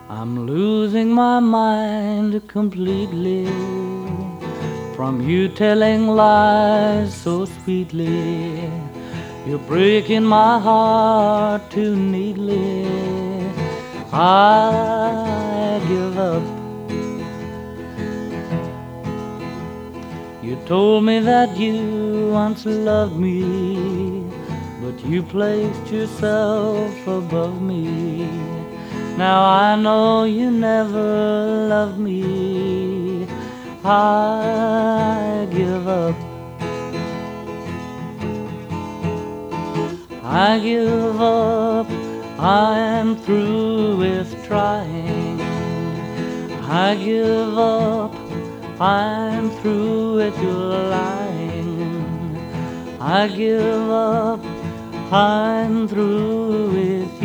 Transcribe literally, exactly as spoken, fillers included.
I'm losing my mind completely from you telling lies so sweetly. You're breaking my heart too neatly. I give up. You told me that you once loved me, but you placed yourself above me. Now I know you never loved me. I give up. I give up. I am through with trying. I give up. I'm through with your lying. I give up. I'm through with